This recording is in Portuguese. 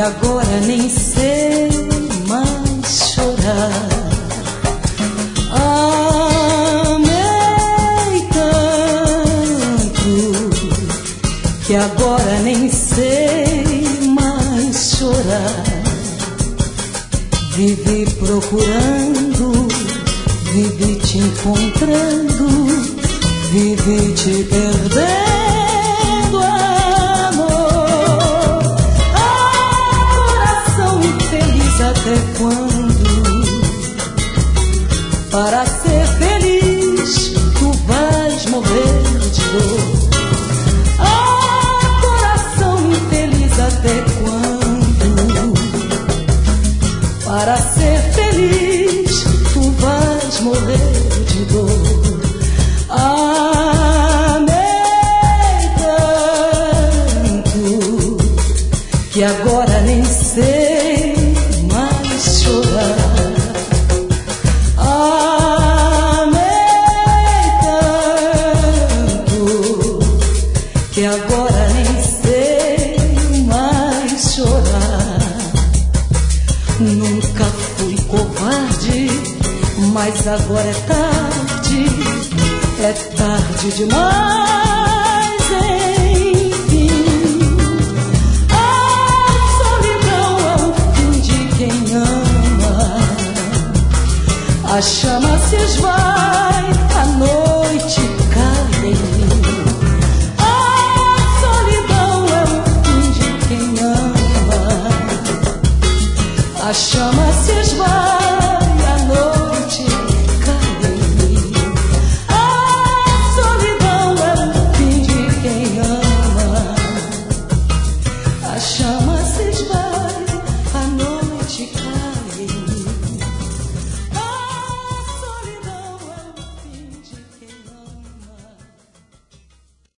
agora nem sei mais chorar. Amei tanto que agora nem sei mais chorar. Vivi procurando, vivi te encontrando, vivi te perdendo, amor. Coração infeliz, até quando? Para ser feliz tu vais morrer de dor. Coração infeliz, até quando? Para ser feliz tu vais morrer de dor. Amei tanto que agora nem sei mais chorar. Amei tanto que agora nem sei mais chorar. Nunca fui covarde, mas agora é tarde demais, enfim. A solidão é o fim de quem ama. A chama se esvai, a noite cai em mim. A solidão é o fim de quem ama. A chama se esvai.